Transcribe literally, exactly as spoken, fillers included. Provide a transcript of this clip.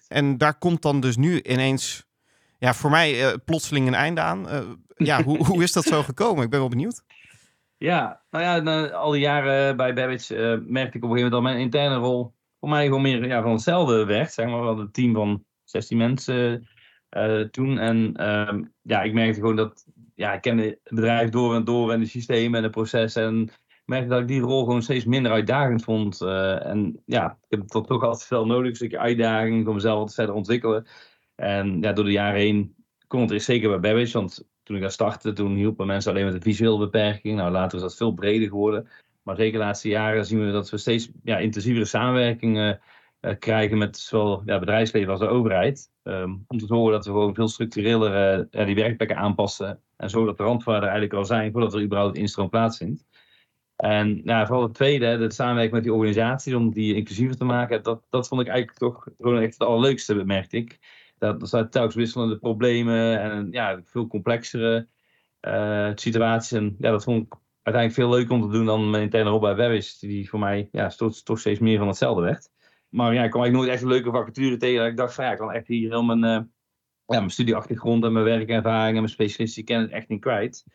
En daar komt dan dus nu ineens, ja, voor mij uh, plotseling een einde aan. Uh, ja, hoe, hoe is dat zo gekomen? Ik ben wel benieuwd. Ja, nou ja, na, al die jaren bij Babbage uh, merkte ik op een gegeven moment dat mijn interne rol voor mij gewoon meer ja, van hetzelfde werd. Zeg maar, we hadden een team van zestien mensen uh, toen. En uh, ja, ik merkte gewoon dat, ja, ik kende het bedrijf door en door en de systemen en de processen. En ik merkte dat ik die rol gewoon steeds minder uitdagend vond. Uh, en ja, ik heb toch altijd veel nodig, een stukje uitdaging, om mezelf wat verder ontwikkelen. En ja, door de jaren heen kon het er zeker bij Babbage, want toen ik daar startte, toen hielpen mensen alleen met een visuele beperking. Nou, later is dat veel breder geworden. Maar zeker de laatste jaren zien we dat we steeds ja, intensievere samenwerkingen uh, krijgen met zowel ja, bedrijfsleven als de overheid. Um, om te zorgen dat we gewoon veel structureler uh, die werkplekken aanpassen. En zodat de randvoorwaarden eigenlijk al zijn voordat er überhaupt instroom plaatsvindt. En nou, vooral het tweede, de samenwerking met die organisaties om die inclusiever te maken. Dat, dat vond ik eigenlijk toch gewoon echt het allerleukste, merkte ik. Dat, er zijn telkens wisselende problemen en ja, veel complexere uh, situaties. En ja, dat vond ik uiteindelijk veel leuker om te doen dan mijn interne rol bij Babbage, die voor mij ja, toch, toch steeds meer van hetzelfde werd. Maar ja, ik kwam eigenlijk nooit echt een leuke vacature tegen. Dat ik dacht van ja, ik kan echt hier heel mijn, uh, ja, mijn studieachtergrond en mijn werkervaring en mijn specialistische kennis echt niet kwijt.